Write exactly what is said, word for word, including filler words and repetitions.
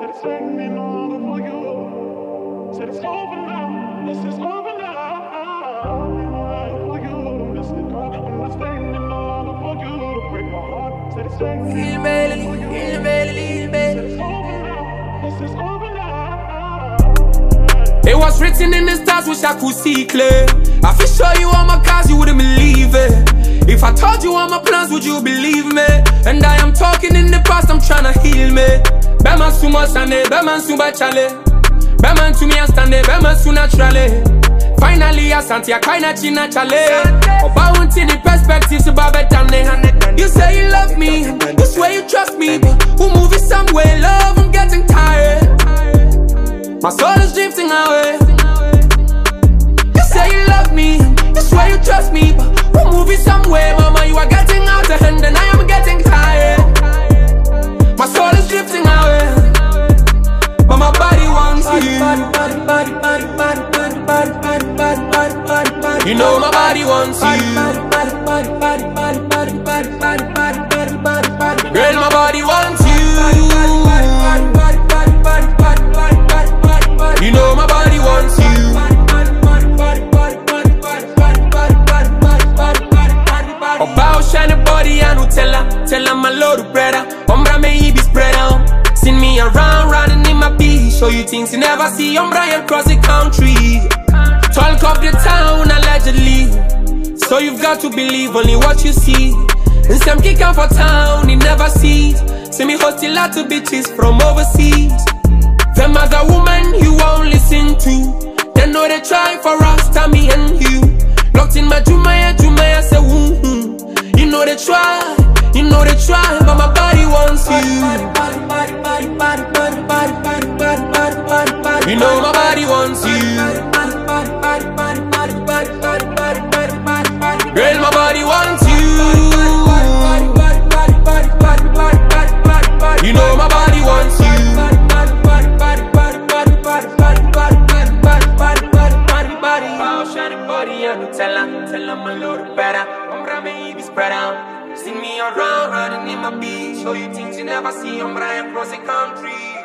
Said it's taking me no longer for you. Said it's over now. This is over now. I'll be right for you. This is not. I'm not staying any longer for you to break my heart. Said it's taking me no longer for you. Said it's over now. This is over now. It was written in the stars, wish I could see clear. I feel show you all my cars, you wouldn't believe it. If I told you all my plans, would you believe me? And I am talking in the past, I'm tryna heal me. Beman su mo sane, beman su ba chale. Beman to me a stande, beman su naturally. Finally I santi a kaina china chale. Oba unti ni perspective to babe tane. You say you love me, you swear you trust me, but we'll move it some way, love, I'm getting tired. My soul is drifting away. You say you love me, you swear you trust me, but we'll move it some way, mama, you are getting out of hand and I am getting tired. My soul is drifting away, but my body wants you. You know my body wants you. Girl, my body wants you. You know my body wants you. About shiny body and Nutella. Tell her my load of bread. Umbra may be spread out. Seen me around, running in my beach. Show you things you never see. Umbra and cross the country. Talk of the town allegedly. So you've got to believe only what you see. And some kick out for town, he never sees. See me hosting lots of bitches from overseas. Them other woman you won't listen to. They know they try for us, Tommy and you. Locked in my Jumaya, Jumaya say woo woo. You know they try, you know they try, but my body wants you. You know my body wants you. Girl, my body wants you. You know my body wants you. Tell her, tell her my load better. Umbra may be spread out. See me around, riding in my beach. Show you things you never see. Umbra across the country.